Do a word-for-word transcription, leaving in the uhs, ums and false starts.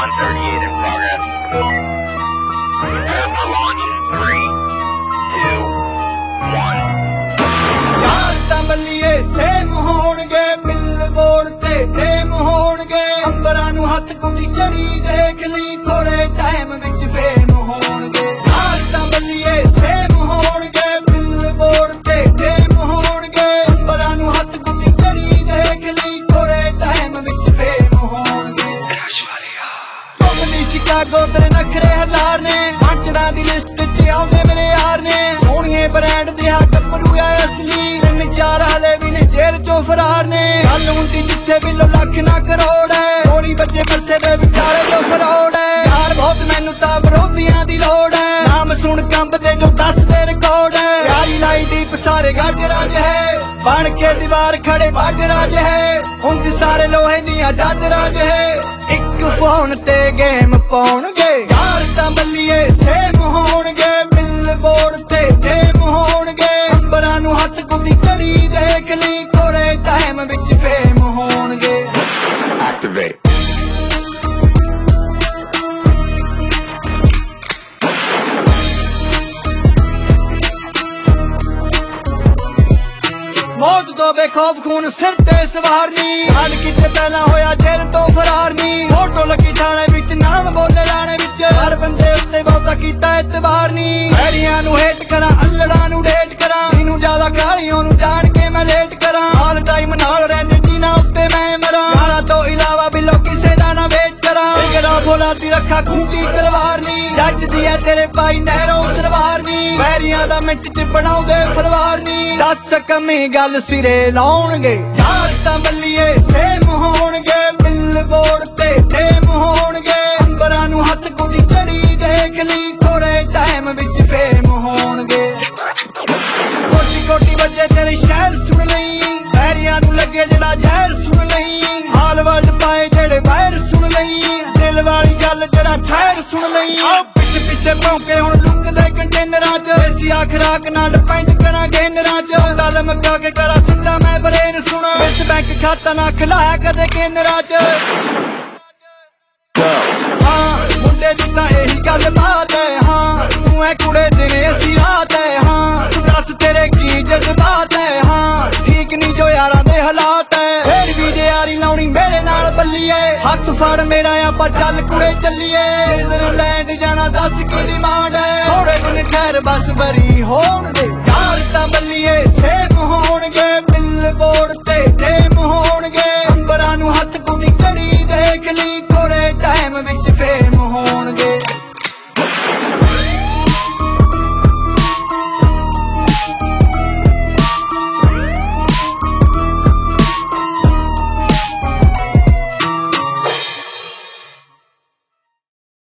one thirty-eight in progress. Prepare for launch in three, two, one. यार तंबलिए same होणगे billboard ते fame होणगे अंबरां नूं हत्थ कुटी चढ़ी देख ली थोड़े टाइम विच फेम होणगे यार तंबलिए सेम होणगे बिलबोर्ड ते फेम होणगे अंबरां नूं हत्थ कुटी चढ़ी देख ली थोड़े टाइम विच फेम होणगे कंपनी शिकागो तेरे नखरे हजार ने आंकड़ा दी लिस्ट च आउंदे मेरे यार ने सोहणिए ब्रांड दे हा गब्बरू आ असली चार हाले भी ने जेल चो फरार ने गल हुंदी जिथे बिलो लख ना करोड़ है गोली बजे मथे दे विचारे जो फरोड़ है यार बहुत मैनू तां विरोधियां दी लोड़ है नाम सुन कंबदे जो दस दे रिकॉर्ड है यारी लाई डीप सारे गज राज है बन के दीवार खड़े बाज राज है उंज सारे लोहे दियां जज राज है एक फोन ते गेम पाउणगे यार तां बल्लीए सेम होणगे बिलबोर्ड ते फेम होणगे अंबरां नूं हत्थ कुटी चढ़ी देख ली थोड़े टाइम विच फेम होणगे Activate. मौत तो बेखौफ खून सिर ते सवारनी हल किते पहला होया जेल तो फरारनी फोटो लगी ठाणे विच नाम बोले लाणे विच हर बंदे उत्ते बहुता कीता एतबार नी हैरियां नूं हेट करां अल्लड़ां नूं डेट करां इनू ज्यादा गालियां नूं जान के मैं लेट करां ऑल टाइम नाल रहने जीना उत्ते मैं मरां गाना तो इलावा बिलो किसे दा ना वेट करां इगरा फौलादी रखा खूंटी तलवार नी जज दी है तेरे भाई नहरों सलवार नी पैरियां दा मिंट च बनाउंदे फलवार नी दस कमी गल सिरे लाउणगे यार तां बल्लीए सेम होणगे बिलबोर्ड ते फेम होणगे अंबरां नूं हत्थ कुटी चढ़ी देख ली थोड़े टाइम विच फेम होणगे कोटी कोटी वजे तेरे शहर सुन लई पैरियां नूं लगे जेड़ा जहर सुन लई हाल वर्ल्ड पाए जेड़े बाहर सुन लई दिल वाली गल जरा ठहर सुन लई पिछ पिछे भौंके हुण लुकदे कंटेनरां च देसी खुराक नाल डिपेंड करां गेनरां च दल मक्का के करा सिद्धा मैं ब्रेन सुन इस बैंक खाता ना खिलाया कदे केंद्रां च हाँ मुंडे दी तां एही गल बात है हाँ तू ऐ कुड़े दिने असी रात है हाँ तू दस तेरे की जज्बात है हाँ ठीक नहीं जो यारां दे हालात है फिर भी जे यारी लाउणी मेरे नाल बल्लीए हत्थ फड़ मेरा आपां चल कुड़े चलीए न्यूजीलैंड जाना दस की डिमांड है थोड़े दिन खैर बस बरी होणगे।